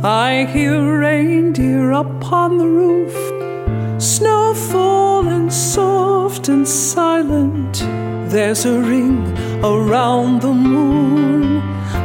I hear reindeer upon the roof, snow falling soft and silent. There's a ring around the moon.